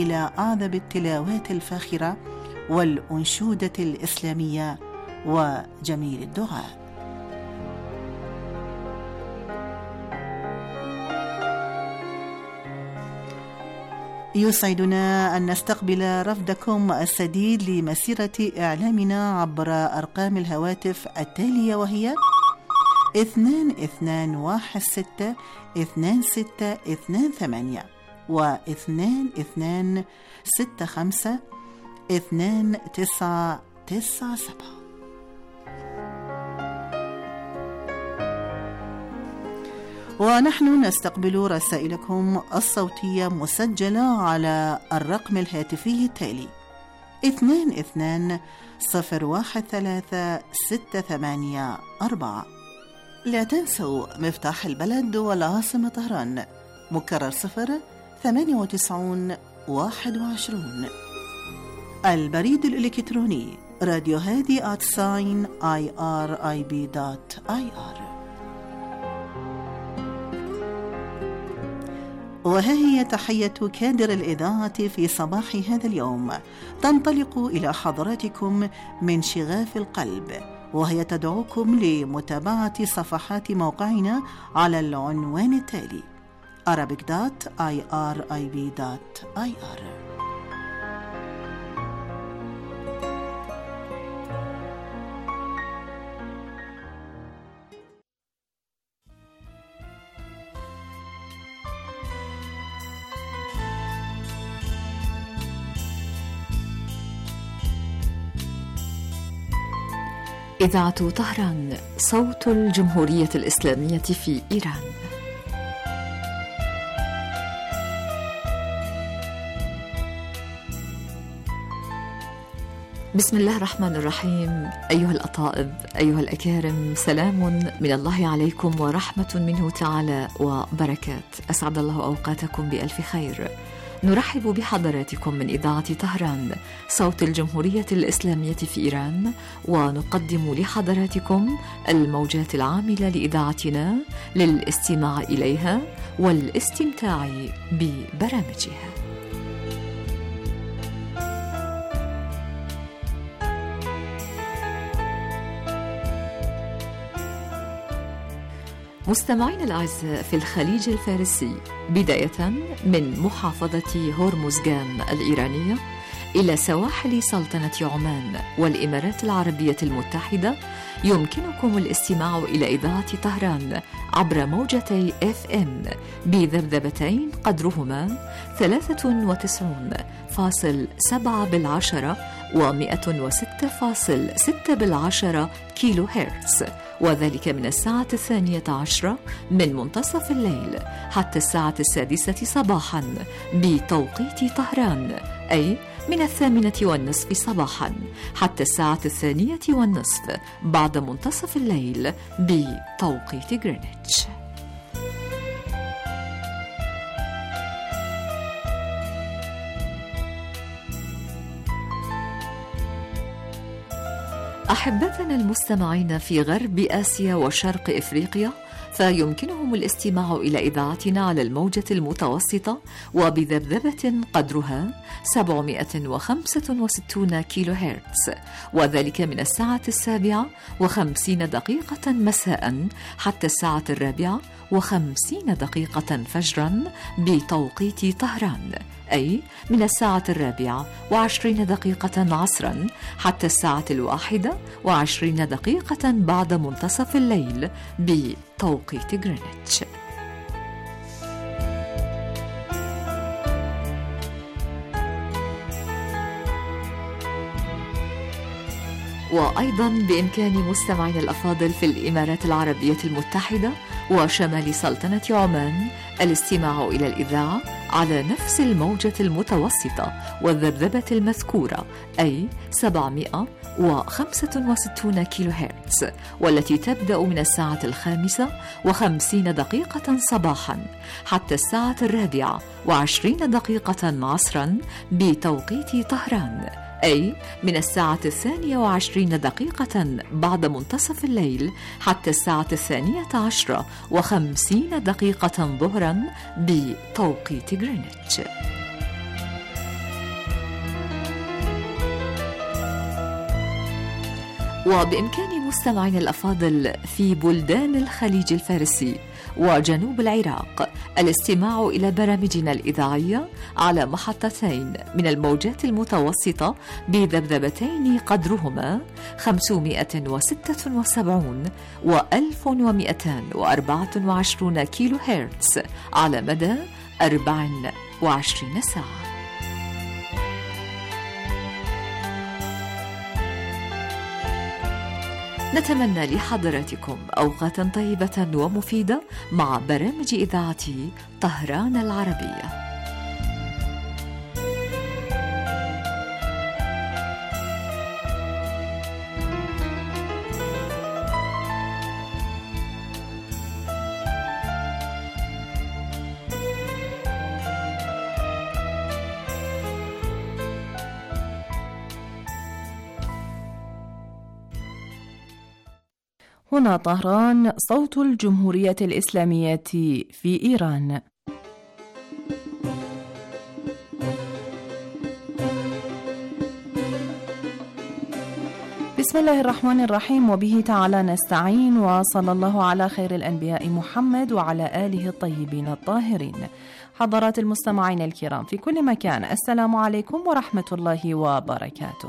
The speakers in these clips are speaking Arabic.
إلى أعذب التلاوات الفاخرة والأنشودة الإسلامية وجميل الدعاء. يسعدنا أن نستقبل رفدكم السديد لمسيرة إعلامنا عبر أرقام الهواتف التالية، وهي 2216-2628 و2265-2997. ونحن نستقبل رسائلكم الصوتية مسجلة على الرقم الهاتفي التالي 22-013-684. لا تنسوا مفتاح البلد والعاصمة طهران، مكرر 098-21. البريد الإلكتروني راديو هادي @irib.ir. وها هي تحية كادر الإذاعة في صباح هذا اليوم، تنطلق إلى حضراتكم من شغاف القلب، وهي تدعوكم لمتابعة صفحات موقعنا على العنوان التالي arabic.irib.ir. إذاعة طهران، صوت الجمهورية الإسلامية في إيران. بسم الله الرحمن الرحيم. أيها الأطائب، أيها الأكارم، سلام من الله عليكم ورحمة منه تعالى وبركات. أسعد الله أوقاتكم بألف خير. نرحب بحضراتكم من إذاعة طهران، صوت الجمهورية الإسلامية في إيران، ونقدم لحضراتكم الموجات العاملة لإذاعتنا للاستماع إليها والاستمتاع ببرامجها. مستمعين الأعزاء في الخليج الفارسي، بداية من محافظة هرمزغان الإيرانية إلى سواحل سلطنة عمان والإمارات العربية المتحدة، يمكنكم الاستماع إلى إذاعة طهران عبر موجتي FM بذبذبتين قدرهما 93.7 و106.6 كيلو هرتز، وذلك من الساعة 12 من منتصف الليل حتى الساعة 6 صباحا بتوقيت طهران، أي من 8:30 صباحا حتى الساعة 2:30 بعد منتصف الليل بتوقيت غرينتش. أحبتنا المستمعين في غرب آسيا وشرق إفريقيا، فيمكنهم الاستماع إلى إذاعتنا على الموجة المتوسطة وبذبذبة قدرها 765 كيلو هرتز، وذلك من الساعة 7:50 مساء حتى الساعة 4:50 فجرا بتوقيت طهران، أي من الساعة 4:20 عصرا حتى الساعة 1:20 بعد منتصف الليل بتوقيت غرينتش. وأيضا بإمكان مستمعين الأفاضل في الإمارات العربية المتحدة وشمال سلطنة عمان الاستماع إلى الإذاعة على نفس الموجة المتوسطة والذبذبة المذكورة، أي 765 كيلو هرتز، والتي تبدأ من الساعة 5:50 صباحا حتى الساعة 4:20 عصرا بتوقيت طهران، أي من الساعة 22 بعد منتصف الليل حتى الساعة 12:50 ظهرا بتوقيت غرينتش. وبإمكان مستمعين الأفاضل في بلدان الخليج الفارسي وجنوب العراق الاستماع إلى برامجنا الإذاعية على محطتين من الموجات المتوسطة بذبذبتين قدرهما 576 و 1224 كيلو هرتز على مدى 24 ساعة. نتمنى لحضراتكم أوقاتا طيبة ومفيدة مع برامج إذاعة طهران العربية. هنا طهران، صوت الجمهورية الإسلامية في إيران. بسم الله الرحمن الرحيم، وبه تعالى نستعين، وصلى الله على خير الأنبياء محمد وعلى آله الطيبين الطاهرين. حضرات المستمعين الكرام في كل مكان، السلام عليكم ورحمة الله وبركاته.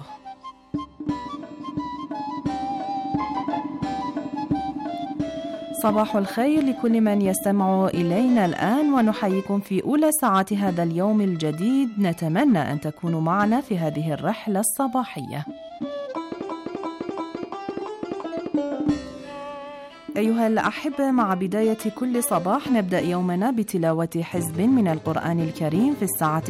صباح الخير لكل من يستمع إلينا الآن، ونحييكم في أولى ساعات هذا اليوم الجديد. نتمنى أن تكونوا معنا في هذه الرحلة الصباحية. أيها الأحبة، مع بداية كل صباح نبدأ يومنا بتلاوة حزب من القرآن الكريم في الساعة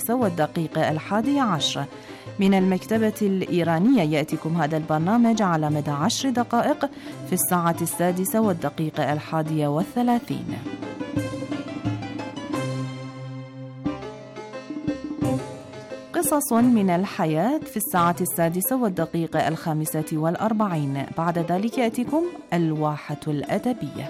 6:11 من المكتبة الإيرانية. يأتيكم هذا البرنامج على مدى 10 دقائق في الساعة 6:31. قصص من الحياة في الساعة 6:45. بعد ذلك يأتيكم الواحة الأدبية.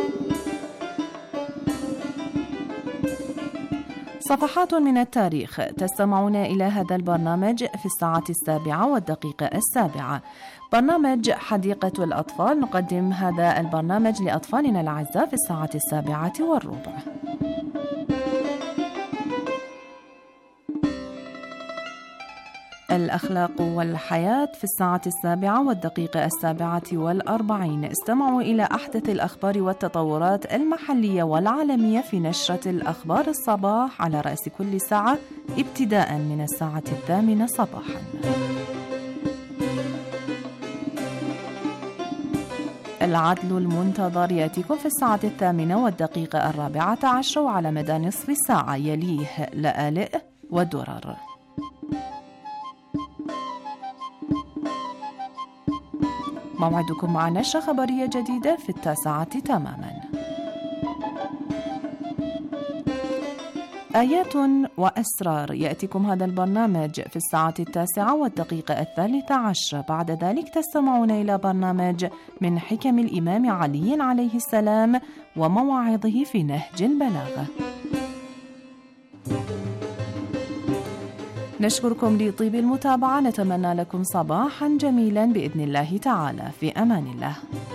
صفحات من التاريخ. تستمعون إلى هذا البرنامج في الساعة 7:07. برنامج حديقة الأطفال. نقدم هذا البرنامج لأطفالنا الأعزاء في الساعة 7:15. الأخلاق والحياة في الساعة 7:07. استمعوا إلى أحدث الأخبار والتطورات المحلية والعالمية في نشرة الأخبار الصباح على رأس كل ساعة ابتداء من الساعة 8 صباحا. العدل المنتظر يأتيكم في الساعة 8:14 وعلى مدى نصف ساعة، يليه لآلئ ودرر. موعدكم مع نشرة خبرية جديدة في 9 تماما. آيات وأسرار. يأتيكم هذا البرنامج في الساعة 9:13. بعد ذلك تستمعون إلى برنامج من حكم الإمام علي عليه السلام ومواعظه في نهج البلاغة. نشكركم لطيب المتابعة. نتمنى لكم صباحا جميلا بإذن الله تعالى. في أمان الله.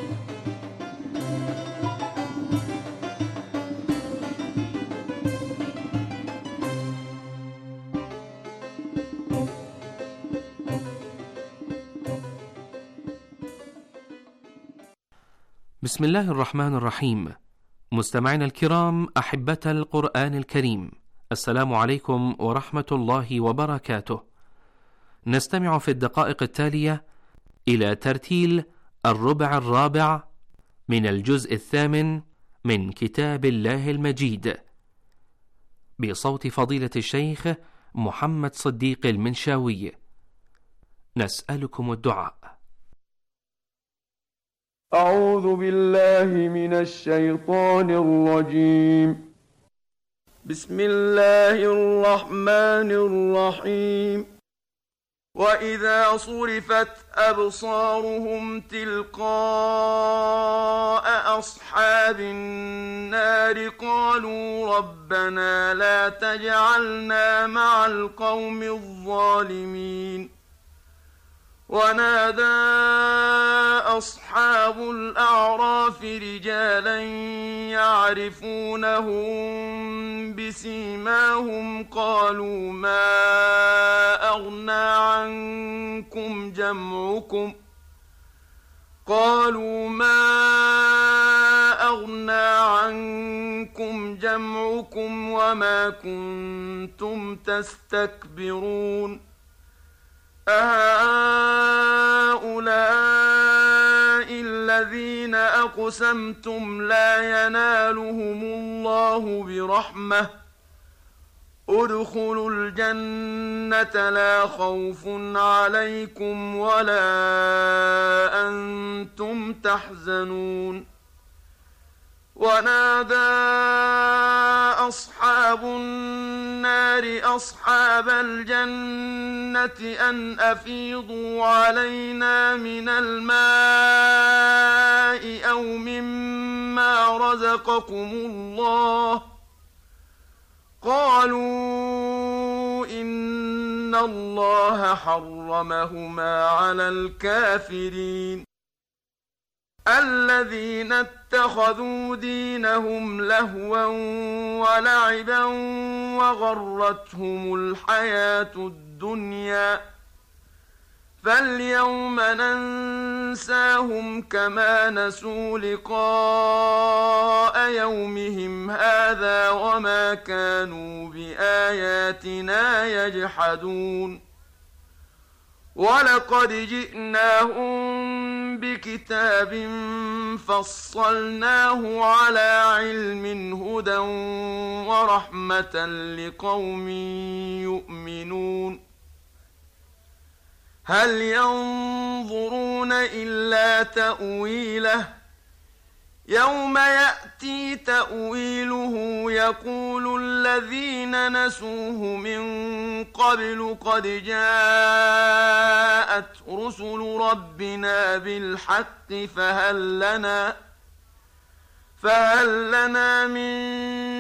بسم الله الرحمن الرحيم. مستمعينا الكرام، أحبة القرآن الكريم، السلام عليكم ورحمة الله وبركاته. نستمع في الدقائق التالية إلى ترتيل الربع الرابع من الجزء 8 من كتاب الله المجيد بصوت فضيلة الشيخ محمد صديق المنشاوي. نسألكم الدعاء. أعوذ بالله من الشيطان الرجيم. بسم الله الرحمن الرحيم. وإذا صرفت أبصارهم تلقاء أصحاب النار قالوا ربنا لا تجعلنا مع القوم الظالمين. ونادى أصحاب الأعراف رجالا يعرفونهم بسيماهم قالوا ما أغنى عنكم جمعكم وما كنتم تستكبرون أهؤلاء الذين أقسمتم لا ينالهم الله برحمة ادخلوا الجنة لا خوف عليكم ولا أنتم تحزنون ونادى أصحاب النار أصحاب الجنة أن أفيضوا علينا من الماء أو مما رزقكم الله قالوا إن الله حرمهما على الكافرين الذين اتخذوا دينهم لهوا ولعبا وغرتهم الحياة الدنيا فاليوم ننساهم كما نسوا لقاء يومهم هذا وما كانوا بآياتنا يجحدون ولقد جئناهم بكتاب فصلناه على علم هدى ورحمة لقوم يؤمنون هل ينظرون إلا تأويله يوم يأتي تأويله يقول الذين نسوه من قبل قد جاءت رسل ربنا بالحق فهل لنا من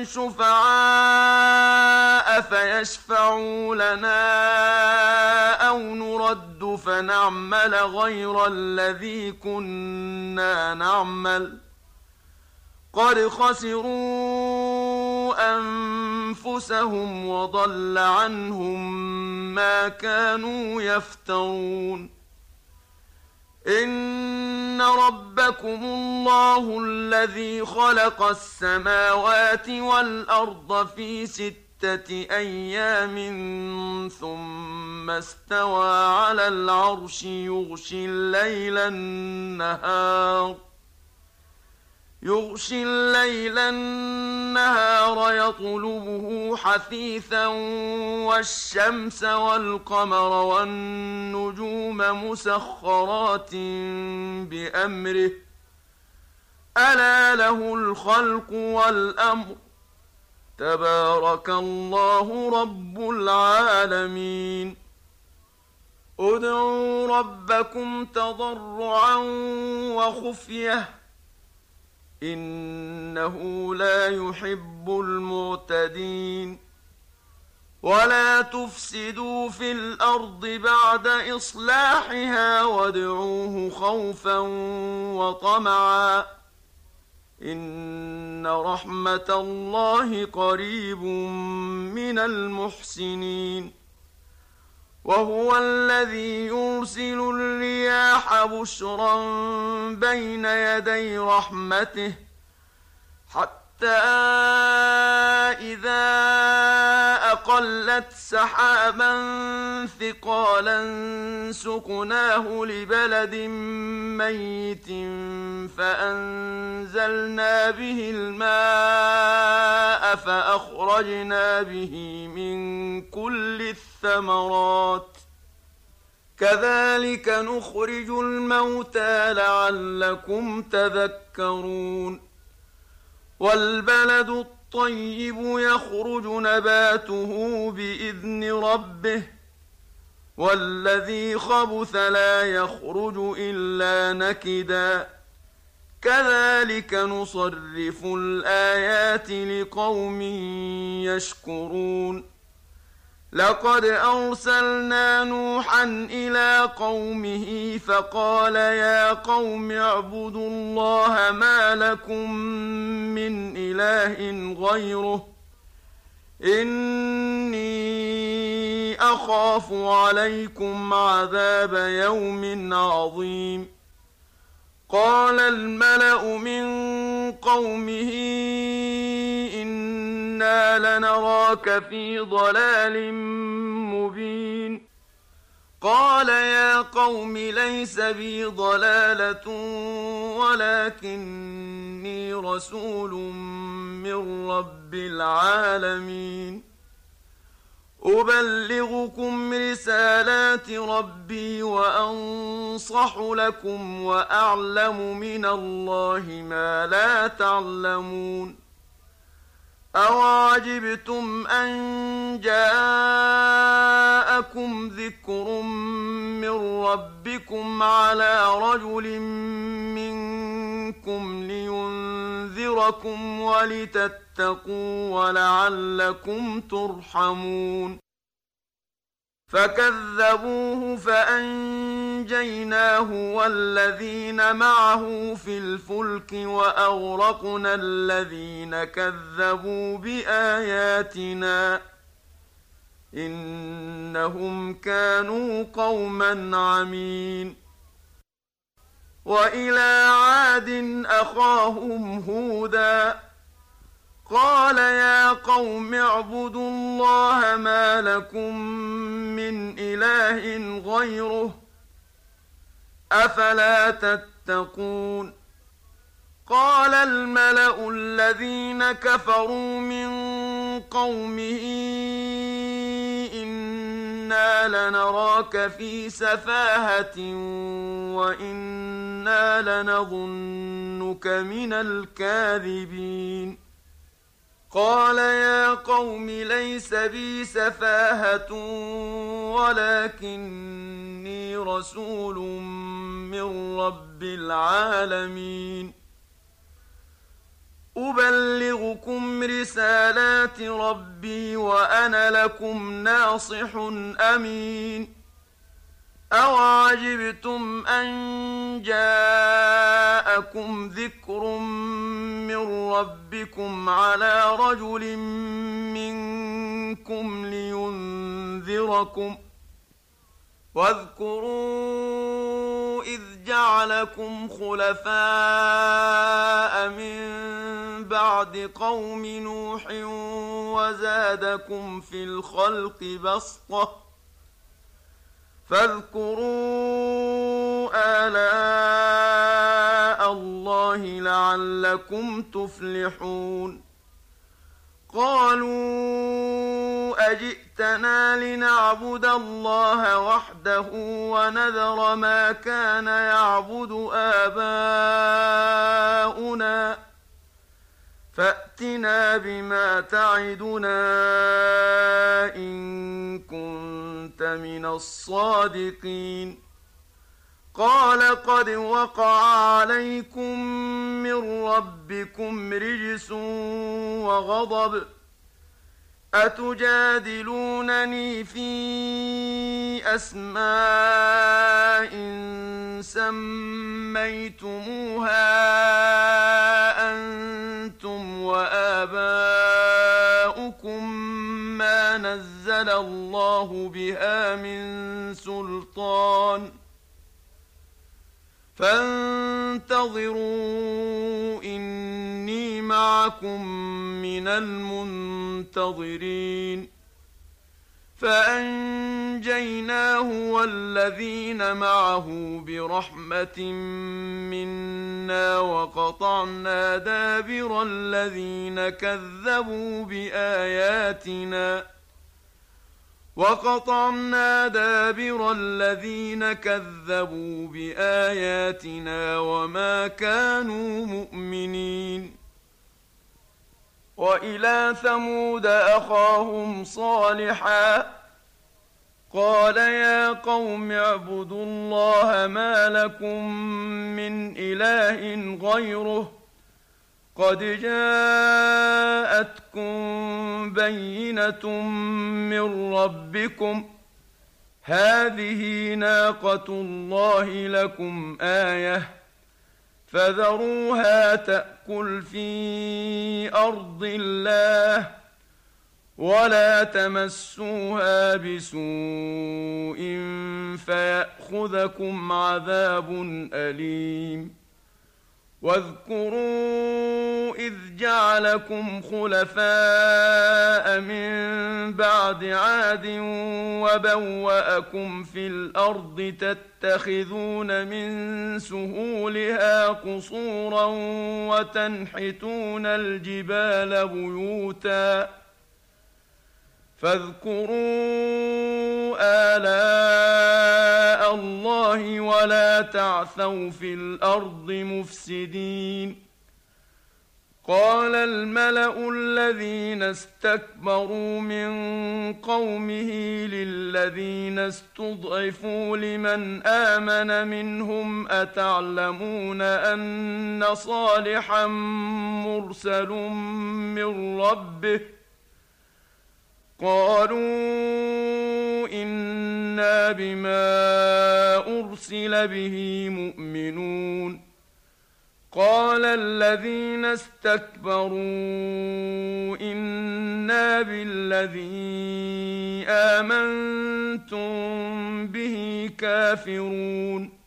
شفعاء فيشفعوا لنا أو نرد فنعمل غير الذي كنا نعمل قد خسروا أنفسهم وضل عنهم ما كانوا يفترون إن ربكم الله الذي خلق السماوات والأرض في 6 أيام ثم استوى على العرش يغشي الليل النهار يطلبه حثيثا والشمس والقمر والنجوم مسخرات بأمره ألا له الخلق والأمر تبارك الله رب العالمين ادعوا ربكم تضرعا وخفية إنه لا يحب المعتدين ولا تفسدوا في الأرض بعد إصلاحها وادعوه خوفا وطمعا إن رحمة الله قريب من المحسنين وهو الذي يرسل الرياح بشرا بين يدي رحمته حتى إذا أقلت سحابا ثقالا سقناه لبلد ميت فأنزلنا به الماء فأخرجنا به من كل الثمرات كذلك نخرج الموتى لعلكم تذكرون والبلد الطيب يخرج نباته بإذن ربه والذي خبث لا يخرج إلا نكدا كذلك نصرف الآيات لقوم يشكرون لقد أرسلنا نوحا إلى قومه فقال يا قوم اعبدوا الله ما لكم من إله غيره إني أخاف عليكم عذاب يوم عظيم. قال الملأ من قومه إنا لنراك في ضلال مبين. قال يا قوم ليس بي ضلالة ولكني رسول من رب العالمين. أبلغكم رسالات ربي وأنصح لكم وأعلم من الله ما لا تعلمون. أوعجبتم أن جاءكم ذكر من ربكم على رجل منكم لينذركم ولتتقوا ولعلكم ترحمون. فكذبوه فأنجيناه والذين معه في الفلك وأغرقنا الذين كذبوا بآياتنا إنهم كانوا قوما عمين. وإلى عاد أخاهم هودا قال يا قوم اعبدوا الله ما لكم من إله غيره أفلا تتقون. قال الملأ الذين كفروا من قومه إنا لنراك في سفاهة وإنا لنظنك من الكاذبين. قال يا قوم ليس بي سفاهة ولكني رسول من رب العالمين. أبلغكم رسالات ربي وأنا لكم ناصح أمين. أوعجبتم أن جاءكم ذكر من ربكم على رجل منكم لينذركم واذكروا إذ جعلكم خلفاء من بعد قوم نوح وزادكم في الخلق بسطة فاذكروا آلاء الله لعلكم تفلحون. قالوا أجئتنا لنعبد الله وحده ونذر ما كان يعبد آباؤنا فأتنا بما تعدنا إن كنت من الصادقين. قال قد وقع عليكم من ربكم رجس وغضب أتجادلونني في أسماء سميتموها أنتم وآباؤكم ما نزل الله بها من سلطان فانتظروا إني معكم من المنتظرين. فأنجيناه والذين معه برحمة منا وقطعنا دابر الذين كذبوا بآياتنا وما كانوا مؤمنين. وإلى ثمود أخاهم صالحا قال يا قوم اعبدوا الله ما لكم من إله غيره قد جاءتكم بينة من ربكم هذه ناقة الله لكم آية فذروها تأكل في أرض الله ولا تمسوها بسوء فيأخذكم عذاب أليم واذكروا إذ جعلكم خلفاء من بعد عاد وبوأكم في الأرض تتخذون من سهولها قصورا وتنحتون الجبال بيوتا فاذكروا آلاء الله ولا تعثوا في الأرض مفسدين قال الملأ الذين استكبروا من قومه للذين استضعفوا لمن آمن منهم أتعلمون أن صالحا مرسل من ربه قالوا إنا بما أرسل به مؤمنون قال الذين استكبروا إنا بالذي آمنتم به كافرون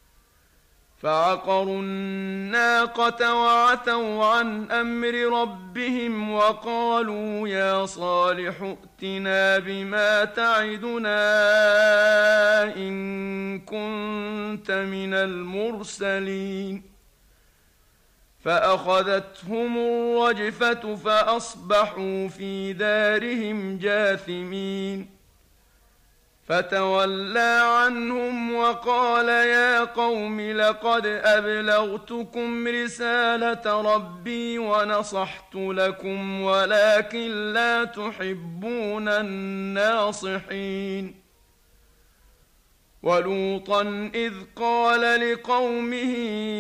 فعقروا الناقة وعتوا عن أمر ربهم وقالوا يا صالح ائتنا بما تعدنا إن كنت من المرسلين فأخذتهم الرجفة فأصبحوا في دارهم جاثمين فتولى عنهم وقال يا قوم لقد أبلغتكم رسالة ربي ونصحت لكم ولكن لا تحبون الناصحين ولوطا إذ قال لقومه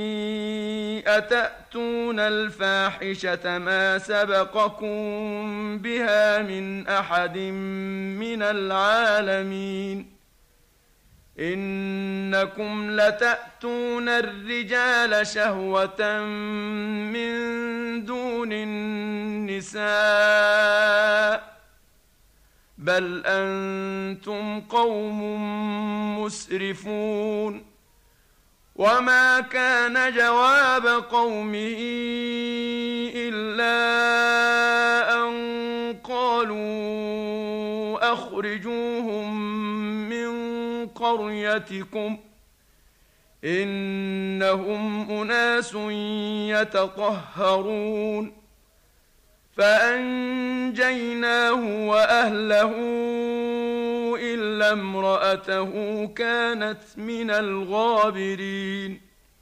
أتأتون الفاحشة ما سبقكم بها من أحد من العالمين إنكم لتأتون الرجال شهوة من دون النساء بل أنتم قوم مسرفون وما كان جواب قومه إلا أن قالوا أخرجوهم من قريتكم إنهم أناس يتطهرون فأنجيناه وأهله إلا امرأته كانت من الغابرين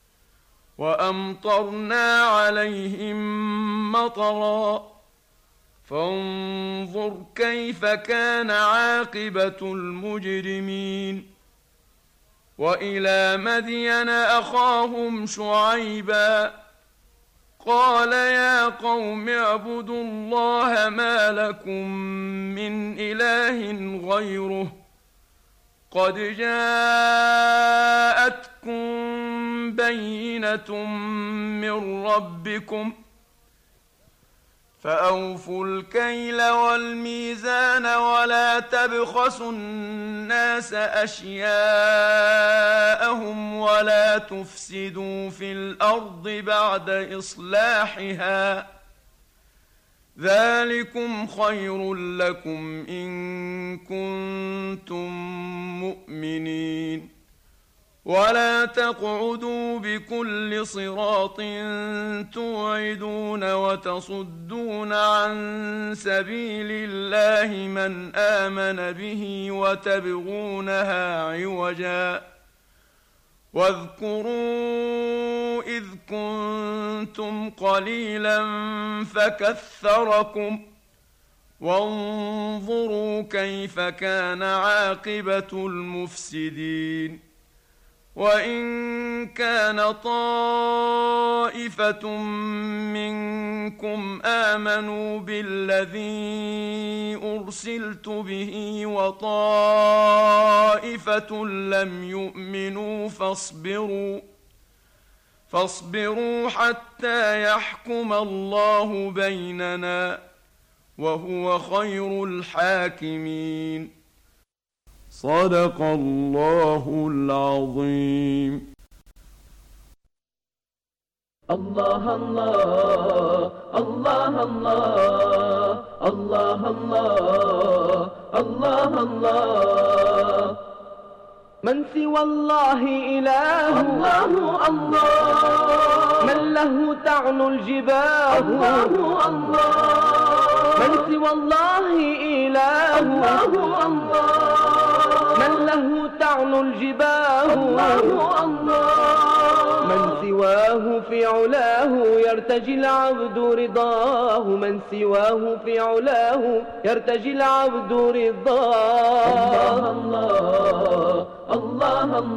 وأمطرنا عليهم مطرا فانظر كيف كان عاقبة المجرمين وإلى مدين أخاهم شعيبا قال يا قوم اعبدوا الله ما لكم من إله غيره قد جاءتكم بينة من ربكم فأوفوا الكيل والميزان ولا تبخسوا الناس أشياءهم ولا تفسدوا في الأرض بعد إصلاحها ذلكم خير لكم إن كنتم مؤمنين ولا تقعدوا بكل صراط توعدون وتصدون عن سبيل الله من آمن به وتبغونها عوجا واذكروا إذ كنتم قليلا فكثركم وانظروا كيف كان عاقبة المفسدين وإن كان طائفة منكم آمنوا بالذي أرسلت به وطائفة لم يؤمنوا فاصبروا حتى يحكم الله بيننا وهو خير الحاكمين. صدق الله العظيم. الله الله الله الله الله الله الله الله من سوى الله إله الله الله من له تعن الجباه الله الله من سوى الله إله الله الله من له تعن الجباه الله الله من سواه في علاه يرتجي العبد رضاه من سواه في علاه يرتجي العبد رضاه. الله الله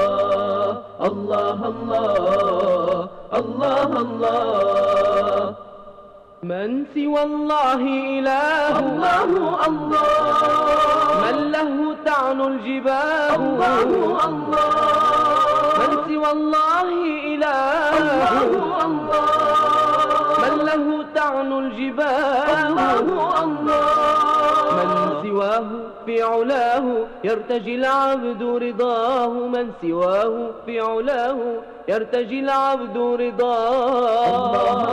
الله الله الله الله من سوى الله إله الله الله من له تعن الجباه الله الله من سوى الله إله الله الله من له تعن الجباه الله الله من سواه في علاه يرتجي العبد رضاه من سواه في علاه يرتجي العبد رضاه.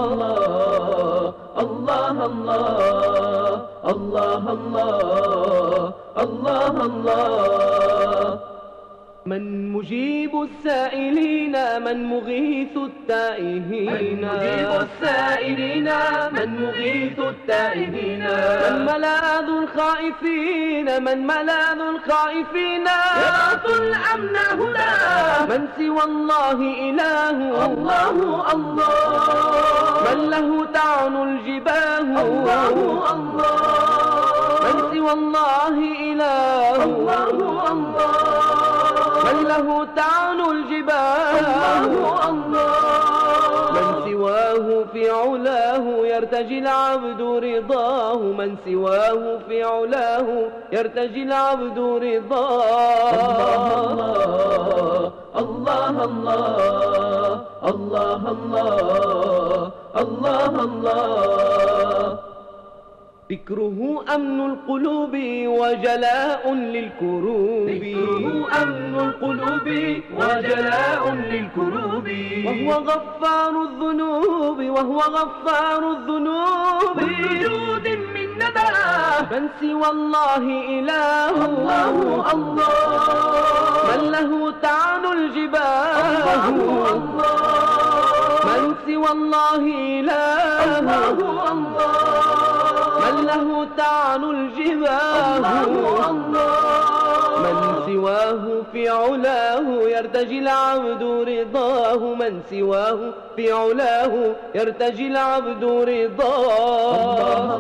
الله الله الله الله الله الله من مجيب السائلين من مغيث التائهين من مجيب السائلين من مغيث التائهين من ملاذ الخائفين من ملاذ الخائفين يبعث الأمن هدى من سوى الله إله الله الله من له تعن الجباه الله الله من سوى الله إله الله الله من له تعن الجباه الله من سواه في علاه يرتجي العبد رضاه من سواه في علاه يرتجي العبد رضاه. الله الله الله الله الله الله ذكره أمن القلوب وجلاء للكروب ذكره أمن القلوب وجلاء للكروب وهو غفار الذنوب وهو غفار الذنوب بوجود من ندى من سوى الله إله الله الله من له تعن الجباه الله من سوى الله إله الله من له تعن الجباه الله من سواه في علاه يرتجي العبد رضاه من سواه في علاه يرتجي العبد رضاه.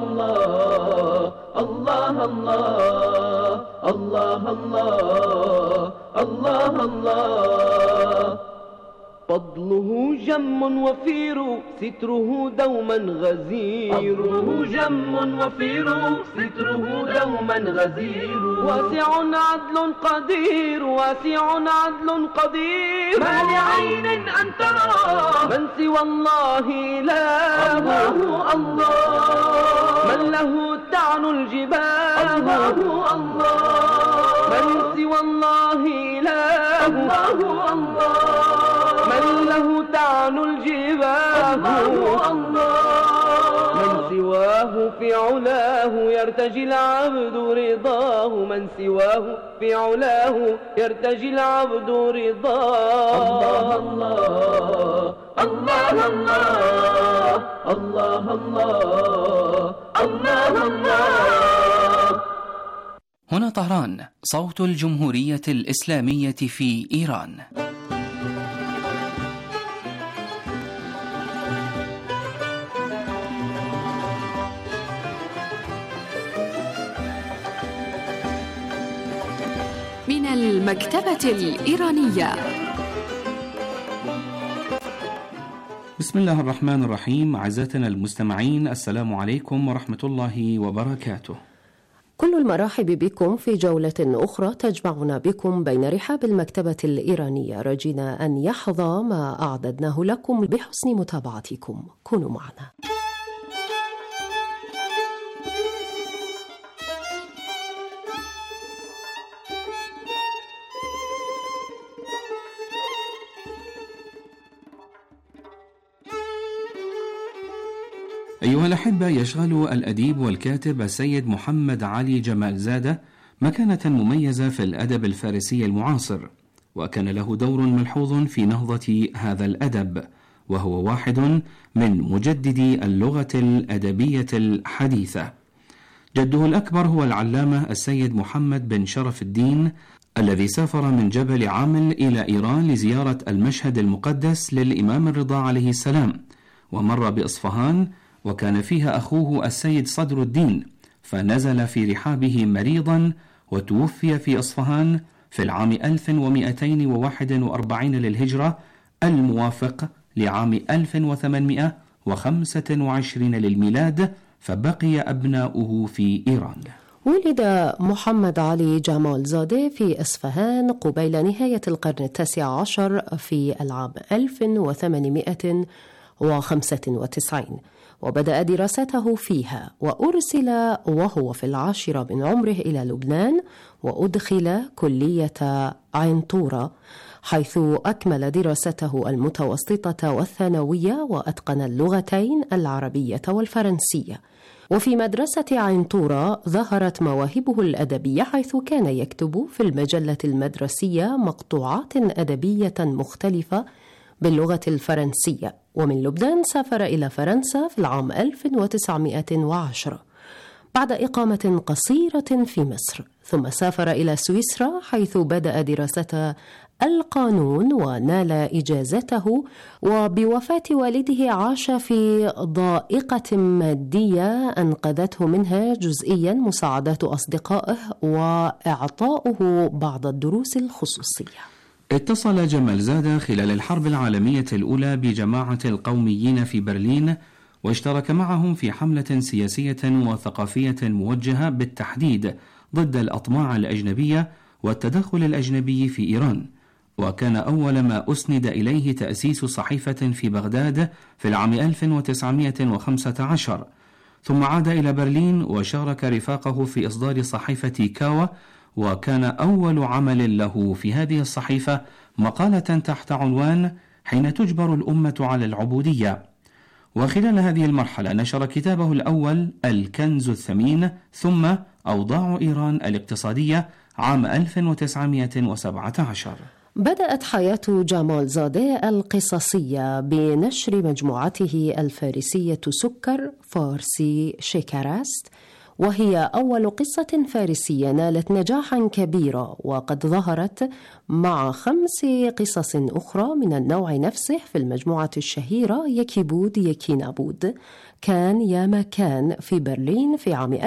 الله الله الله الله الله الله فضله جم وفير ستره دوما غزير فضله جم وفير ستره دوما غزير واسع عدل قدير واسع عدل قدير ما لعين أن ترى من سوى الله إله الله الله من له تعن الجباه الله الله من سوى الله إله الله الله من له تعن الجباه الله من سواه في علاه يرتجي العبد رضاه من سواه في علاه يرتجي العبد رضاه. الله الله الله الله الله الله. هنا طهران، صوت الجمهورية الإسلامية في إيران. من المكتبة الإيرانية بسم الله الرحمن الرحيم. أعزائنا المستمعين، السلام عليكم ورحمة الله وبركاته. كل المرحب بكم في جولة أخرى تجمعنا بكم بين رحاب المكتبة الإيرانية، رجينا أن يحظى ما أعددناه لكم بحسن متابعتكم. كونوا معنا. أيها الأحبة، يشغل الأديب والكاتب السيد محمد علي جمالزادة مكانة مميزة في الأدب الفارسي المعاصر، وكان له دور ملحوظ في نهضة هذا الأدب، وهو واحد من مجددي اللغة الأدبية الحديثة. جده الأكبر هو العلامة السيد محمد بن شرف الدين، الذي سافر من جبل عامل إلى إيران لزيارة المشهد المقدس للإمام الرضا عليه السلام، ومر بإصفهان وكان فيها أخوه السيد صدر الدين، فنزل في رحابه مريضا وتوفي في إصفهان في العام 1241 للهجرة، الموافق لعام 1825 للميلاد، فبقي أبناؤه في إيران. ولد محمد علي جمالزادة في إصفهان قبيل نهاية القرن التاسع عشر في العام 1895، وبدأ دراسته فيها، وأرسل وهو في 10 من عمره إلى لبنان، وأدخل كلية عنطورة، حيث أكمل دراسته المتوسطة والثانوية، وأتقن اللغتين العربية والفرنسية. وفي مدرسة عنطورة ظهرت مواهبه الأدبية، حيث كان يكتب في المجلة المدرسية مقطوعات أدبية مختلفة باللغة الفرنسية. ومن لبنان سافر إلى فرنسا في العام 1910 بعد إقامة قصيرة في مصر، ثم سافر إلى سويسرا حيث بدأ دراسة القانون ونال إجازته. وبوفاة والده عاش في ضائقة مادية أنقذته منها جزئيا مساعدة أصدقائه وإعطاؤه بعض الدروس الخصوصية. اتصل جمالزادة خلال الحرب العالمية الأولى بجماعة القوميين في برلين، واشترك معهم في حملة سياسية وثقافية موجهة بالتحديد ضد الأطماع الأجنبية والتدخل الأجنبي في إيران، وكان أول ما أسند إليه تأسيس صحيفة في بغداد في العام 1915، ثم عاد إلى برلين وشارك رفاقه في إصدار صحيفة كاوا، وكان أول عمل له في هذه الصحيفة مقالة تحت عنوان حين تجبر الأمة على العبودية. وخلال هذه المرحلة نشر كتابه الأول الكنز الثمين، ثم أوضاع إيران الاقتصادية عام 1917. بدأت حياة جمالزادة القصصية بنشر مجموعته الفارسية سكر فارسي شيكاراست، وهي أول قصة فارسية نالت نجاحا كبيرا، وقد ظهرت مع 5 قصص أخرى من النوع نفسه في المجموعة الشهيرة يكيبود يكينابود كان يا مكان في برلين في عام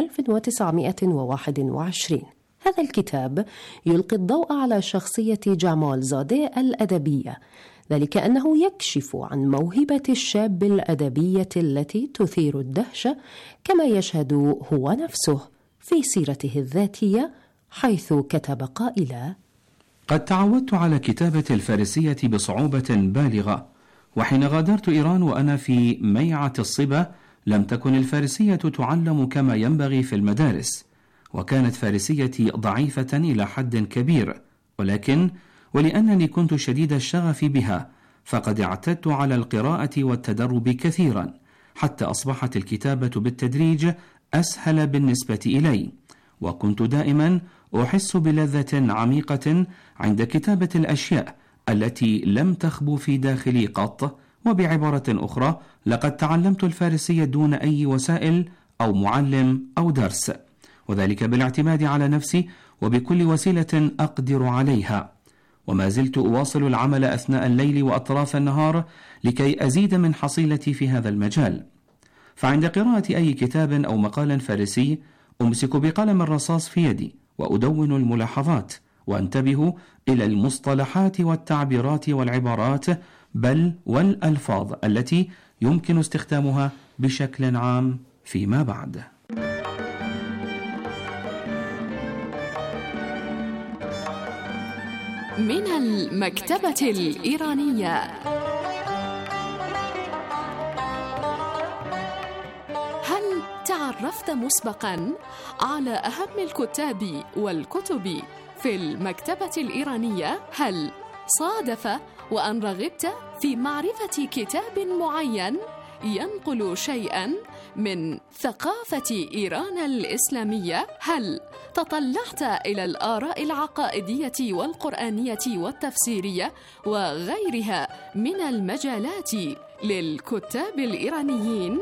1921. هذا الكتاب يلقي الضوء على شخصية جمالزادة الأدبية، ذلك أنه يكشف عن موهبة الشاب الأدبية التي تثير الدهشة، كما يشهد هو نفسه في سيرته الذاتية، حيث كتب قائلا: قد تعودت على كتابة الفارسية بصعوبة بالغة، وحين غادرت إيران وأنا في ميعة الصبا لم تكن الفارسية تعلم كما ينبغي في المدارس، وكانت فارسيتي ضعيفة إلى حد كبير، ولأنني كنت شديد الشغف بها فقد اعتدت على القراءة والتدرب كثيرا، حتى أصبحت الكتابة بالتدريج أسهل بالنسبة إلي، وكنت دائما أحس بلذة عميقة عند كتابة الأشياء التي لم تخبو في داخلي قط. وبعبارة أخرى، لقد تعلمت الفارسية دون أي وسائل أو معلم أو درس، وذلك بالاعتماد على نفسي وبكل وسيلة أقدر عليها، وما زلت أواصل العمل أثناء الليل وأطراف النهار لكي أزيد من حصيلتي في هذا المجال. فعند قراءة أي كتاب أو مقال فارسي أمسك بقلم الرصاص في يدي وأدون الملاحظات، وأنتبه إلى المصطلحات والتعبيرات والعبارات، بل والألفاظ التي يمكن استخدامها بشكل عام فيما بعد. من المكتبة الإيرانية. هل تعرفت مسبقاً على أهم الكتاب والكتب في المكتبة الإيرانية؟ هل صادف وأن رغبت في معرفة كتاب معين ينقل شيئاً من ثقافة إيران الإسلامية؟ هل تطلعت إلى الآراء العقائدية والقرآنية والتفسيرية وغيرها من المجالات للكتاب الإيرانيين؟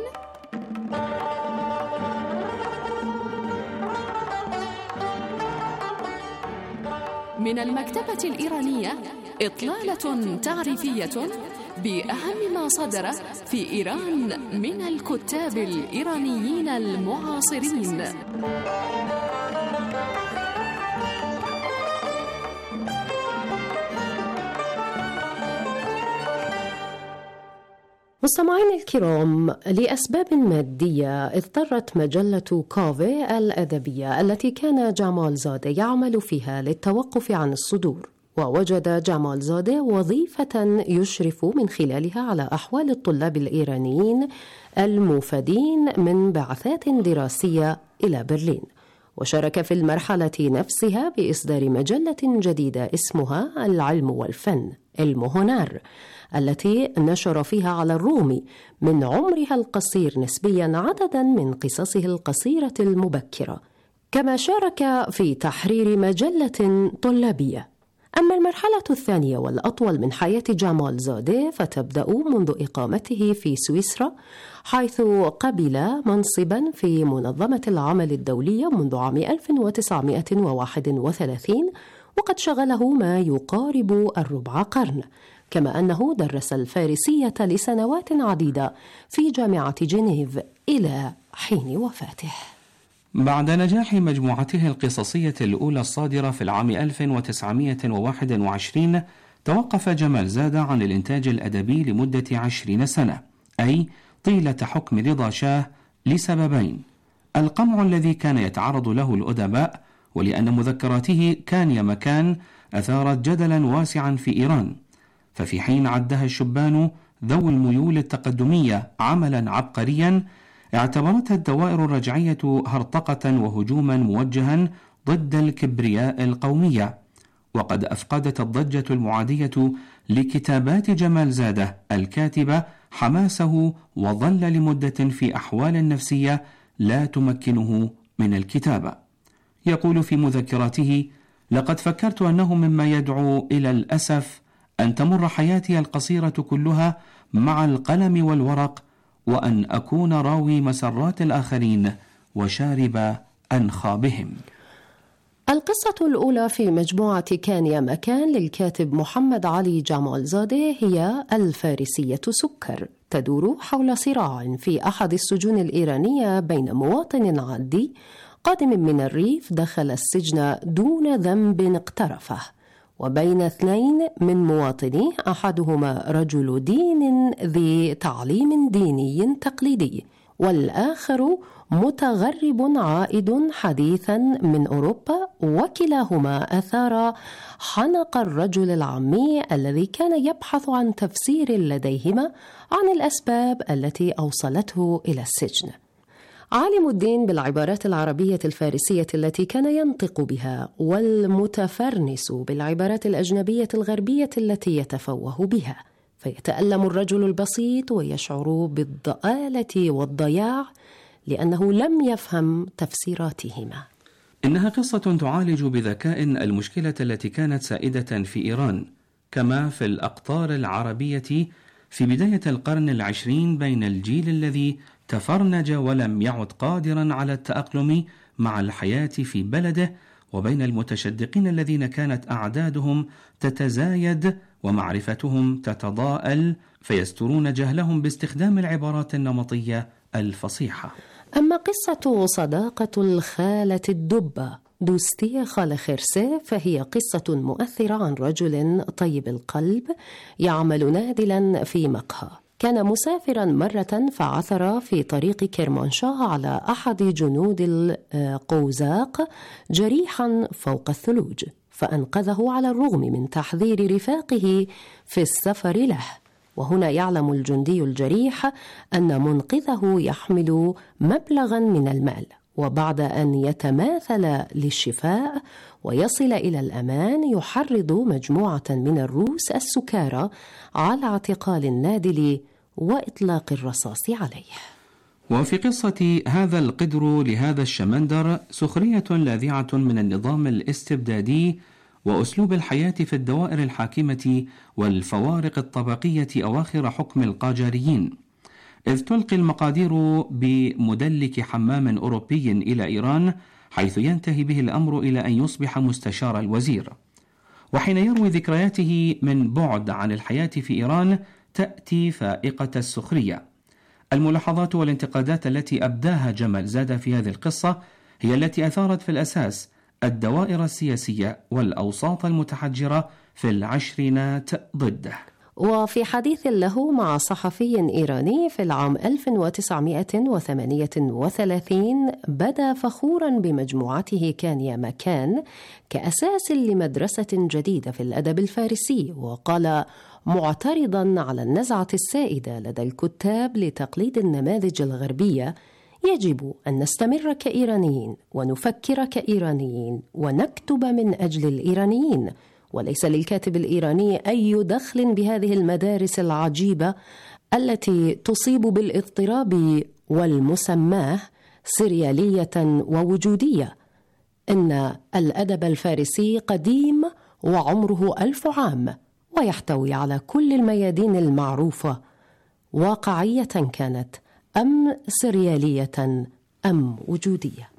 من المكتبة الإيرانية إطلالة تعريفية بأهم ما صدر في إيران من الكتاب الإيرانيين المعاصرين. مستمعين الكرام، لأسباب مادية اضطرت مجلة كافي الأدبية التي كان جمال زاده يعمل فيها للتوقف عن الصدور، ووجد جمال زاده وظيفة يشرف من خلالها على أحوال الطلاب الإيرانيين الموفدين من بعثات دراسية إلى برلين، وشارك في المرحلة نفسها بإصدار مجلة جديدة اسمها العلم والفن المهنار، التي نشر فيها على الروم من عمرها القصير نسبيا عددا من قصصه القصيرة المبكرة، كما شارك في تحرير مجلة طلابية. أما المرحلة الثانية والأطول من حياة جمال زاده فتبدأ منذ إقامته في سويسرا، حيث قبل منصبا في منظمة العمل الدولية منذ عام 1931، وقد شغله ما يقارب الربع قرن، كما أنه درس الفارسية لسنوات عديدة في جامعة جنيف إلى حين وفاته. بعد نجاح مجموعته القصصية الأولى الصادرة في العام 1921 توقف جمال زاده عن الإنتاج الأدبي لمدة 20 سنة، أي طيلة حكم رضا شاه، لسببين: القمع الذي كان يتعرض له الأدباء، ولأن مذكراته كان يا مكان أثارت جدلا واسعا في إيران، ففي حين عدها الشبان ذوي الميول التقدمية عملا عبقريا، اعتبرتها الدوائر الرجعية هرطقة وهجوما موجها ضد الكبرياء القومية. وقد أفقدت الضجة المعادية لكتابات جمال زاده الكاتب حماسه، وظل لمدة في أحوال نفسية لا تمكنه من الكتابة. يقول في مذكراته: لقد فكرت أنه مما يدعو إلى الأسف أن تمر حياتي القصيرة كلها مع القلم والورق، وأن أكون راوي مسرات الآخرين وشارب أنخابهم. القصة الأولى في مجموعة كان يا مكان للكاتب محمد علي جمال زاده هي الفارسية سكر، تدور حول صراع في أحد السجون الإيرانية بين مواطن عادي قادم من الريف دخل السجن دون ذنب اقترفه، وبين اثنين من مواطنيه، أحدهما رجل دين ذي تعليم ديني تقليدي، والآخر متغرب عائد حديثا من أوروبا، وكلاهما أثار حنق الرجل العامي الذي كان يبحث عن تفسير لديهما عن الأسباب التي أوصلته إلى السجن. عالم الدين بالعبارات العربية الفارسية التي كان ينطق بها، والمتفرنس بالعبارات الأجنبية الغربية التي يتفوه بها، فيتألم الرجل البسيط ويشعر بالضآلة والضياع لأنه لم يفهم تفسيراتهما. إنها قصة تعالج بذكاء المشكلة التي كانت سائدة في إيران كما في الأقطار العربية في بداية القرن العشرين، بين الجيل الذي تفرنج ولم يعد قادرا على التأقلم مع الحياة في بلده، وبين المتشدقين الذين كانت أعدادهم تتزايد ومعرفتهم تتضاءل، فيسترون جهلهم باستخدام العبارات النمطية الفصيحة. أما قصة صداقة الخالة الدبة دوستي خال خرسة فهي قصة مؤثرة عن رجل طيب القلب يعمل نادلا في مقهى. كان مسافرا مرة فعثر في طريق كرمانشاه على أحد جنود القوزاق جريحا فوق الثلوج، فأنقذه على الرغم من تحذير رفاقه في السفر له. وهنا يعلم الجندي الجريح أن منقذه يحمل مبلغا من المال، وبعد أن يتماثل للشفاء ويصل إلى الأمان يحرض مجموعة من الروس السكارى على اعتقال النادل وإطلاق الرصاص عليه. وفي قصة هذا القدر لهذا الشمندر سخرية لاذعة من النظام الاستبدادي وأسلوب الحياة في الدوائر الحاكمة والفوارق الطبقية أواخر حكم القاجاريين، إذ تلقي المقادير بمدلك حمام أوروبي إلى إيران، حيث ينتهي به الأمر إلى أن يصبح مستشار الوزير. وحين يروي ذكرياته من بعد عن الحياة في إيران تأتي فائقة السخرية. الملاحظات والانتقادات التي أبداها جمال زادة في هذه القصة هي التي أثارت في الأساس الدوائر السياسية والأوساط المتحجرة في العشرينات ضده. وفي حديث له مع صحفي إيراني في العام 1938 بدا فخورا بمجموعته كان يا مكان كأساس لمدرسة جديدة في الأدب الفارسي، وقال معترضا على النزعة السائدة لدى الكتاب لتقليد النماذج الغربية: يجب أن نستمر كإيرانيين ونفكر كإيرانيين ونكتب من أجل الإيرانيين، وليس للكاتب الإيراني أي دخل بهذه المدارس العجيبة التي تصيب بالاضطراب والمسماه سريالية ووجودية. إن الأدب الفارسي قديم وعمره 1000 عام، ويحتوي على كل الميادين المعروفة، واقعية كانت أم سريالية أم وجودية.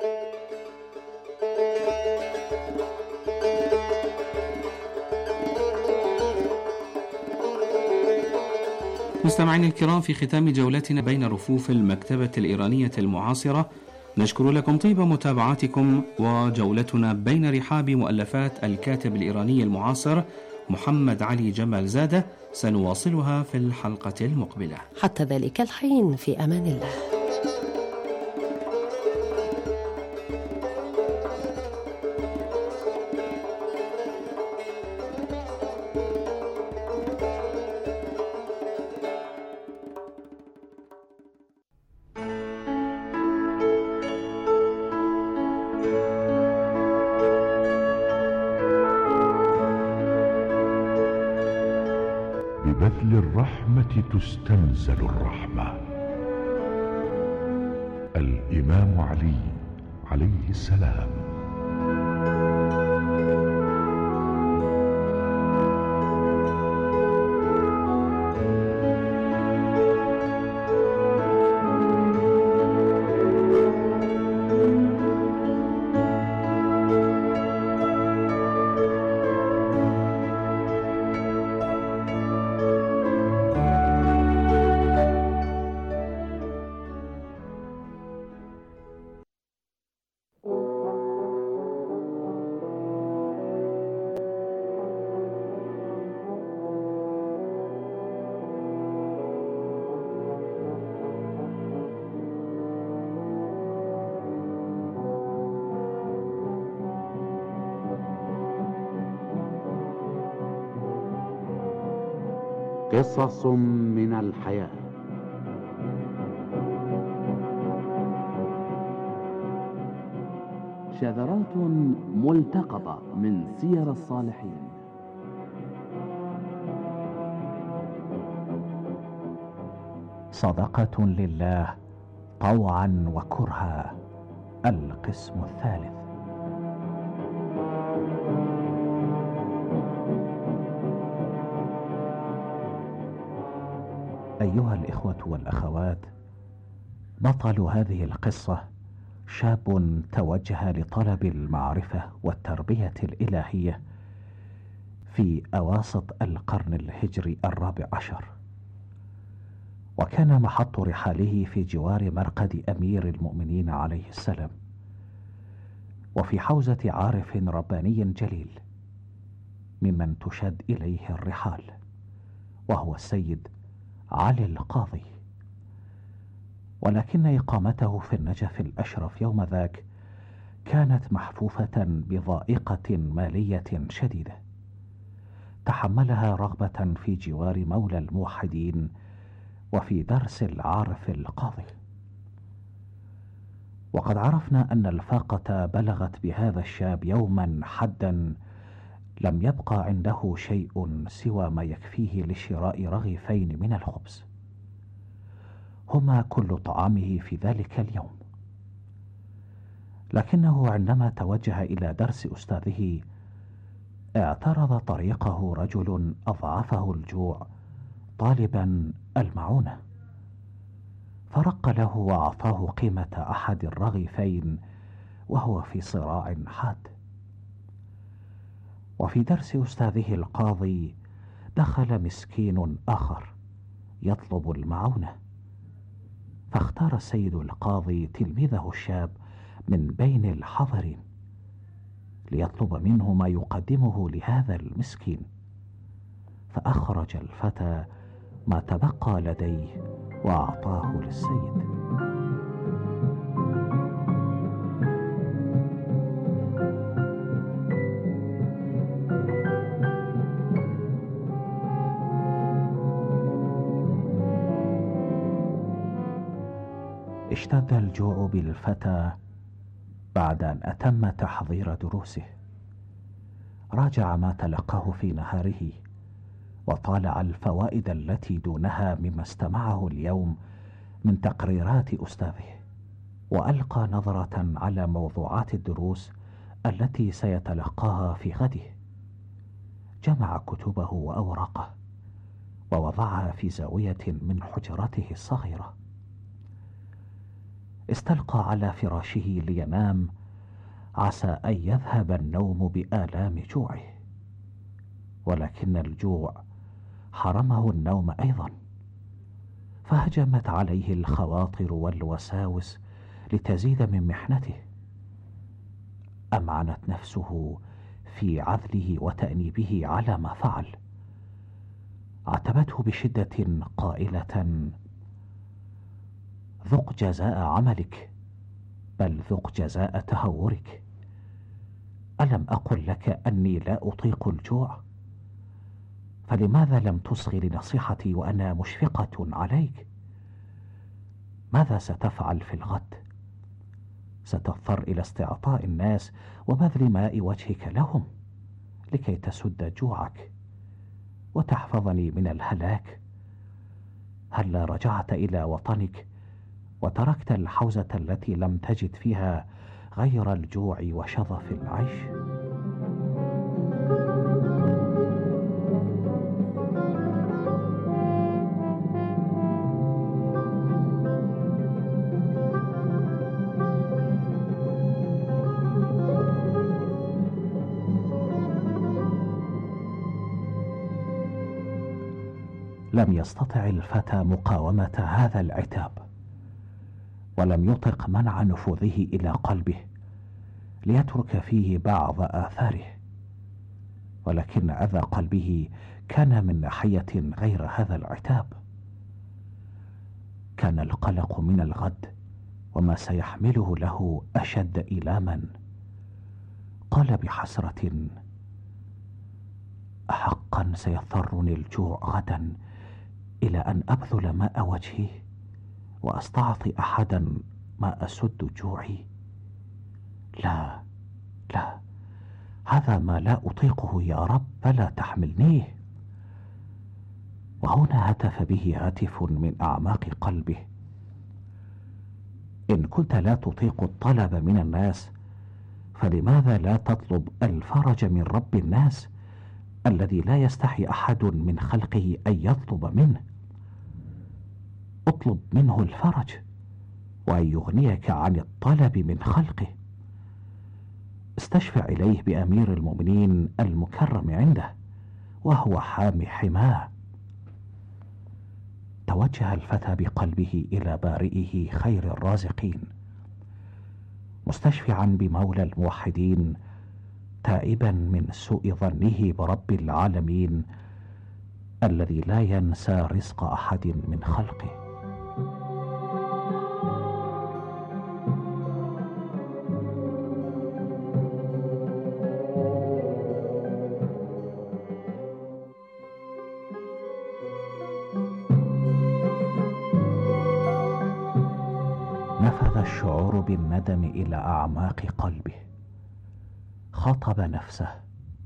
مستمعينا الكرام، في ختام جولتنا بين رفوف المكتبة الإيرانية المعاصرة نشكر لكم طيب متابعتكم، وجولتنا بين رحاب مؤلفات الكاتب الإيراني المعاصر محمد علي جمال زادة سنواصلها في الحلقة المقبلة. حتى ذلك الحين في أمان الله. ببذل الرحمة تستنزل الرحمة. الإمام علي عليه السلام. قصص من الحياة. شذرات ملتقطة من سير الصالحين. صدقة لله طوعا وكرها، القسم الثالث. أيها الإخوة والأخوات، بطل هذه القصة شاب توجه لطلب المعرفة والتربية الإلهية في أواسط القرن الهجري 14، وكان محط رحاله في جوار مرقد أمير المؤمنين عليه السلام. وفي حوزة عارف رباني جليل ممن تشد إليه الرحال، وهو السيد علي القاضي. ولكن إقامته في النجف الأشرف يوم ذاك كانت محفوفة بضائقة مالية شديدة تحملها رغبة في جوار مولى الموحدين وفي درس العارف القاضي. وقد عرفنا أن الفاقة بلغت بهذا الشاب يوما حدا لم يبقى عنده شيء سوى ما يكفيه لشراء رغيفين من الخبز، هما كل طعامه في ذلك اليوم. لكنه عندما توجه إلى درس أستاذه اعترض طريقه رجل أضعفه الجوع طالبا المعونة، فرق له وأعطاه قيمة أحد الرغيفين وهو في صراع حاد. وفي درس أستاذه القاضي دخل مسكين آخر يطلب المعونة، فاختار السيد القاضي تلميذه الشاب من بين الحاضرين ليطلب منه ما يقدمه لهذا المسكين، فأخرج الفتى ما تبقى لديه وأعطاه للسيد. اشتد الجوع بالفتى بعد أن أتم تحضير دروسه. راجع ما تلقاه في نهاره وطالع الفوائد التي دونها مما استمعه اليوم من تقريرات أستاذه، وألقى نظرة على موضوعات الدروس التي سيتلقاها في غده. جمع كتبه وأوراقه ووضعها في زاوية من حجرته الصغيرة. استلقى على فراشه لينام عسى أن يذهب النوم بآلام جوعه، ولكن الجوع حرمه النوم أيضا، فهجمت عليه الخواطر والوساوس لتزيد من محنته. أمعنت نفسه في عذله وتأنيبه على ما فعل. عاتبته بشدة قائلة: ذق جزاء عملك، بل ذق جزاء تهورك. ألم أقل لك أني لا أطيق الجوع؟ فلماذا لم تصغي لنصيحتي وأنا مشفقة عليك؟ ماذا ستفعل في الغد؟ ستضطر إلى استعطاء الناس وبذل ماء وجهك لهم لكي تسد جوعك وتحفظني من الهلاك. هلا رجعت إلى وطنك وتركت الحوزة التي لم تجد فيها غير الجوع وشظف العيش؟ لم يستطع الفتى مقاومة هذا العتاب، ولم يطق منع نفوذه إلى قلبه ليترك فيه بعض آثاره. ولكن أذى قلبه كان من ناحية غير هذا العتاب. كان القلق من الغد وما سيحمله له أشد إيلاما. قال بحسرة: أحقا سيضطرني الجوع غدا إلى أن أبذل ماء وجهي وأستعطي أحدا ما أسد جوعي؟ لا لا، هذا ما لا أطيقه يا رب، فلا تحملنيه. وهنا هتف به هاتف من أعماق قلبه: إن كنت لا تطيق الطلب من الناس، فلماذا لا تطلب الفرج من رب الناس الذي لا يستحي أحد من خلقه أن يطلب منه؟ اطلب منه الفرج وأن يغنيك عن الطلب من خلقه. استشفع إليه بأمير المؤمنين المكرم عنده، وهو حامي حماه. توجه الفتى بقلبه إلى بارئه خير الرازقين، مستشفعا بمولى الموحدين، تائبا من سوء ظنه برب العالمين الذي لا ينسى رزق أحد من خلقه. نفذ الشعور بالندم إلى أعماق قلبه، خاطب نفسه: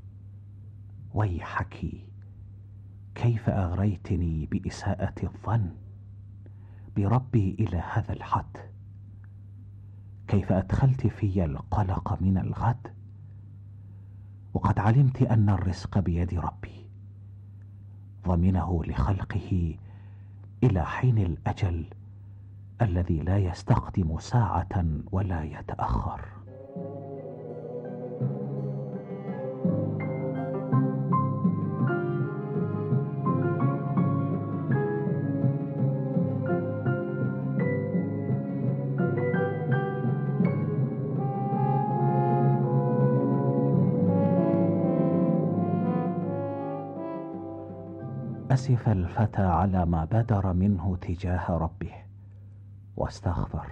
ويحك، كيف أغريتني بإساءة الظن بربي إلى هذا الحد؟ كيف أدخلت في القلق من الغد وقد علمت أن الرزق بيد ربي، ضمنه لخلقه إلى حين الأجل الذي لا يستقدم ساعة ولا يتأخر. أسف الفتى على ما بدر منه تجاه ربه واستغفر،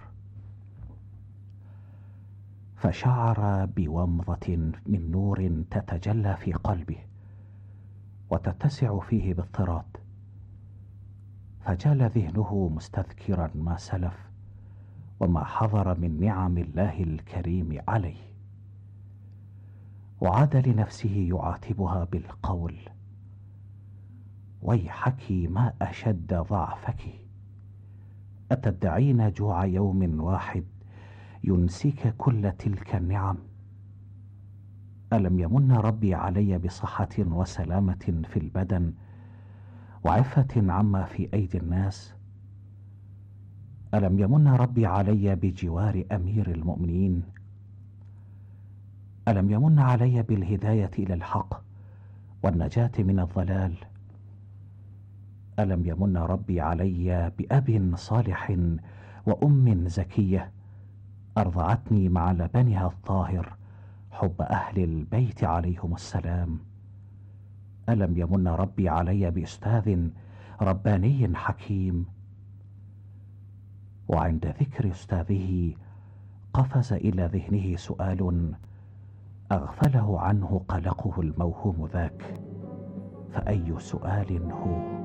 فشعر بومضة من نور تتجلى في قلبه وتتسع فيه باضطراد، فجال ذهنه مستذكرا ما سلف وما حضر من نعم الله الكريم عليه، وعاد لنفسه يعاتبها بالقول: ويحك، ما أشد ضعفك، أتدعين جوع يوم واحد ينسيك كل تلك النعم؟ ألم يمن ربي علي بصحة وسلامة في البدن وعفة عما في أيدي الناس؟ ألم يمن ربي علي بجوار أمير المؤمنين؟ ألم يمن علي بالهداية إلى الحق والنجاة من الضلال؟ ألم يمن ربي علي بأب صالح وأم زكية أرضعتني مع لبنها الطاهر حب أهل البيت عليهم السلام؟ ألم يمن ربي علي بأستاذ رباني حكيم؟ وعند ذكر أستاذه قفز إلى ذهنه سؤال أغفله عنه قلقه الموهوم ذاك، فأي سؤال هو؟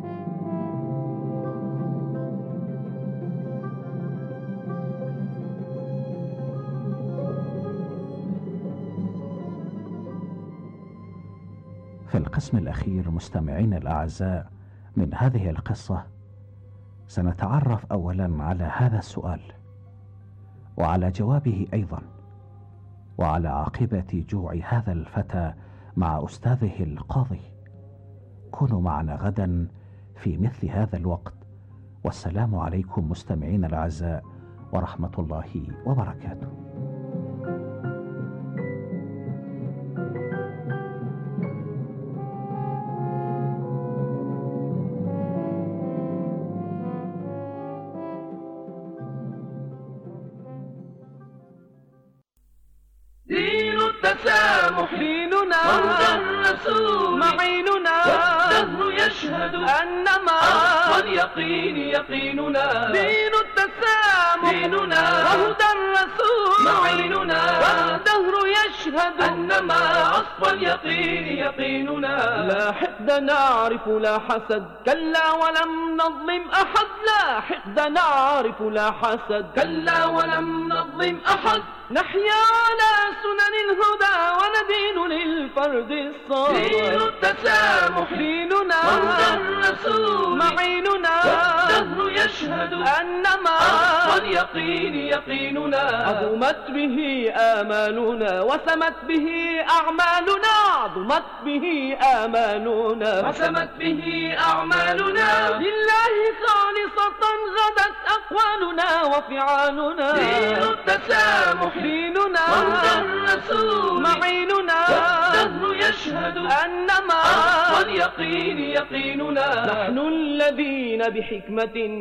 في القسم الأخير مستمعين الأعزاء من هذه القصة سنتعرف أولا على هذا السؤال وعلى جوابه أيضا، وعلى عاقبة جوع هذا الفتى مع أستاذه القاضي. كونوا معنا غدا في مثل هذا الوقت، والسلام عليكم مستمعين الأعزاء ورحمة الله وبركاته. التسامح ديننا، مرضى الرسول معيننا، والدهر يشهد أنما أصفى اليقين يقيننا. دين التسامح ديننا، وهدى الرسول معيننا، والدهر يشهد أنما أصفى اليقين يقيننا. لا حقد نعرف لا حسد، كلا ولم نظلم أحد. لا حقد نعرف لا حسد، كلا ولم نظلم أحد. نحيا على سنن الهدى وندين للفرد الصالح. دين التسامح ديننا، مرضى الرسول معيننا، والدهر يشهد أنما أصفى اليقين يقيننا. عظمت به آمالنا وسمت به أعمالنا، عظمت به آمالنا وسمت به أعمالنا. لله خالصة غدت أقوالنا وفعالنا. دين التسامح ديننا، مرضى الرسول معيننا، والدهر يشهد أنما أصفى اليقين يقيننا. نحن الذين بحكمة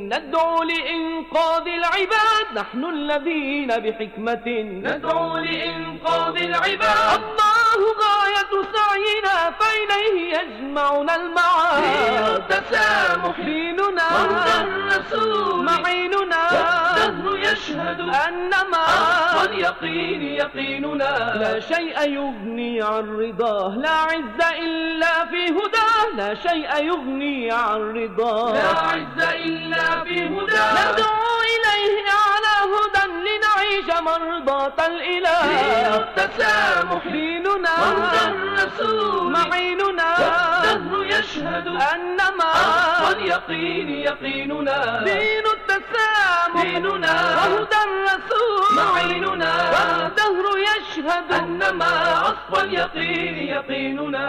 ندعو لإنقاذ العباد، نحن الذين بحكمة ندعو لإنقاذ العباد. الله غاية سعينا فإليه يجمعنا المعاد. دين التسامح ديننا، وهدى الرسول معيننا، والدهر يشهد أنما أصفى اليقين يقيننا. لا شيء يغني عن رضاه، لا عز إلا في هداه، لا شيء يغني عن رضاه، لا عز إلا في هداه. ندعو إليه على هدى لنعيش مرضاة الإله. دين التسامح ديننا، وهدى الرسول معيننا، والدهر يشهد أنما أصفى اليقين يقيننا. دين التسامح ديننا، وهدى الرسول معيننا، والدهر يشهد أنما أصفى اليقين يقيننا.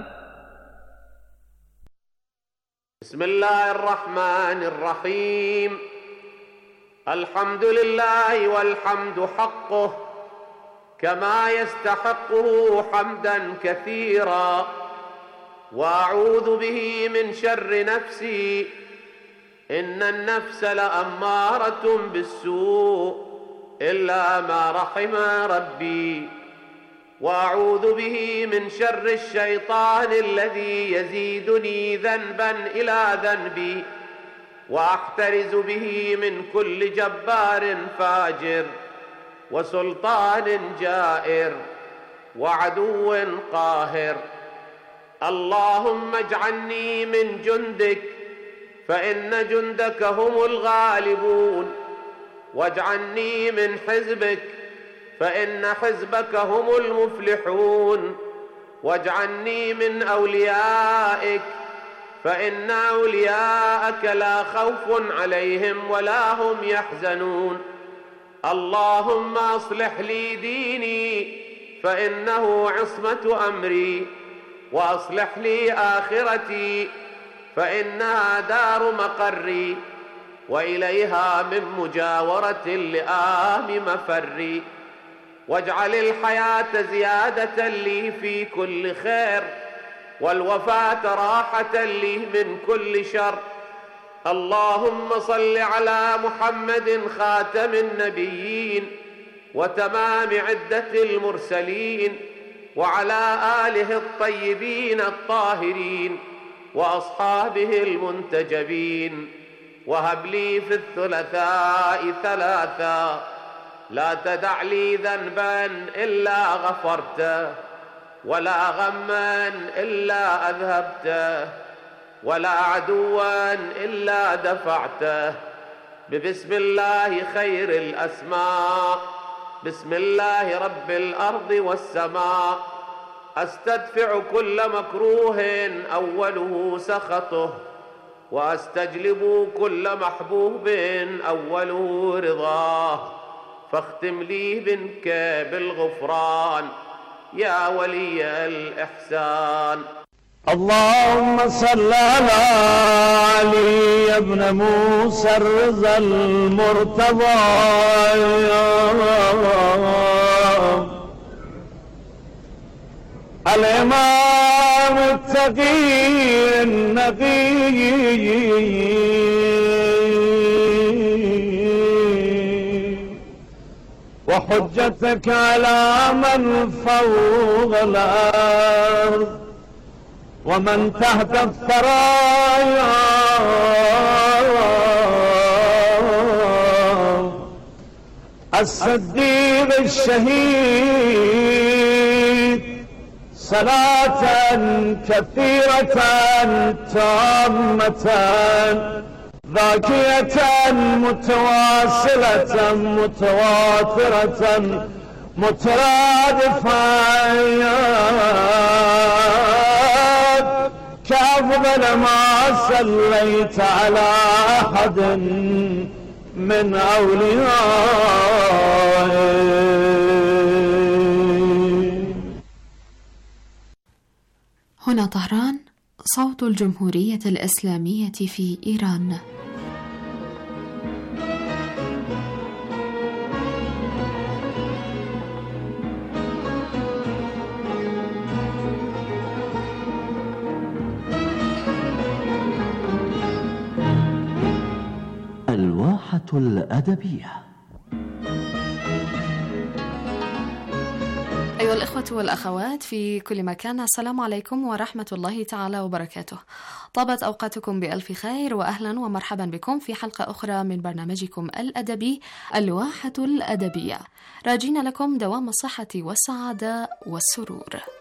بسم الله الرحمن الرحيم. الحمد لله والحمد حقه كما يستحقه حمدا كثيرا، وأعوذ به من شر نفسي إن النفس لأمارة بالسوء إلا ما رحم ربي، وأعوذ به من شر الشيطان الذي يزيدني ذنبا إلى ذنبي، وأحترز به من كل جبار فاجر، وسلطان جائر، وعدو قاهر. اللهم اجعلني من جندك فإن جندك هم الغالبون، واجعلني من حزبك فإن حزبك هم المفلحون، واجعلني من أوليائك فإن أولياءك لا خوف عليهم ولا هم يحزنون. اللهم أصلح لي ديني فإنه عصمة أمري، وأصلح لي آخرتي فإنها دار مقري، وإليها من مجاورة اللئام مفري. واجعل الحياة زيادة لي في كل خير، والوفاة راحة لي من كل شر. اللهم صل على محمد خاتم النبيين وتمام عدة المرسلين، وعلى آله الطيبين الطاهرين، وأصحابه المنتجبين. وهب لي في الثلاثاء ثلاثا، لا تدع لي ذنبا إلا غفرته، ولا غما إلا أذهبته، ولا عدوا إلا دفعته. ببسم الله خير الأسماء، بسم الله رب الأرض والسماء، أستدفع كل مكروه أوله سخطه، وأستجلب كل محبوب أوله رضاه. فاختم لي منك بالغفران يا ولي الإحسان. اللهم صل على علي بن موسى الرضا المرتضى، الإمام التقي النقي، وحجتك على من فوق الأرض ومن تحت الثرايا، الصديق الشهيد، صلاة كثيرة تامة ذاكية متواصلة متواترة مترادفة كأفضل ما صليت على أحد من أوليائك. هنا طهران، صوت الجمهورية الإسلامية في إيران. الأدبية. أيها الإخوة والأخوات في كل مكان، السلام عليكم ورحمة الله تعالى وبركاته. طابت أوقاتكم بألف خير، وأهلا ومرحبا بكم في حلقة أخرى من برنامجكم الأدبي الواحة الأدبية، راجين لكم دوام الصحة والسعادة والسرور.